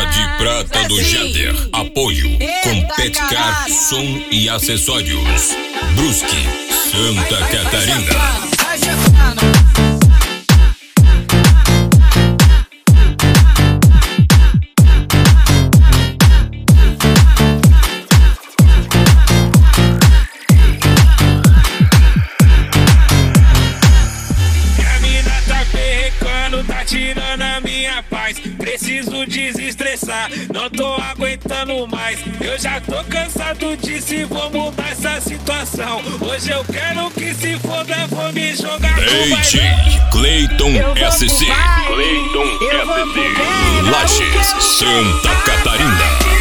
de prata do Jader. Apoio Competcar Som e Acessórios. Brusque, Santa Catarina. Tirando a minha paz, preciso desestressar, não tô aguentando mais. Eu já tô cansado disso, vou mudar essa situação. Hoje eu quero que se foda, vou me jogar no DJ Cleiton SC. Cleiton SC. Lages, Santa Catarina.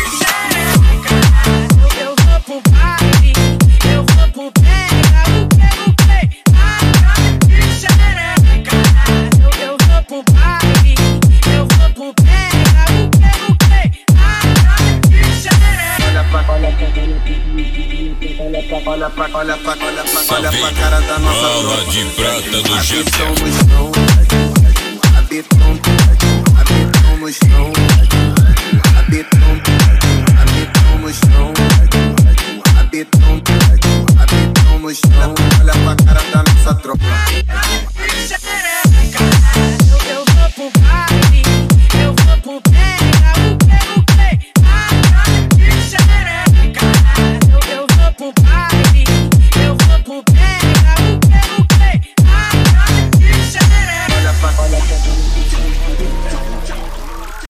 Olha pra cara da nossa bala de prata do Jader. Rabetão no chão, rabetão no chão, rabetão no chão. Olha pra cara da nossa tropa.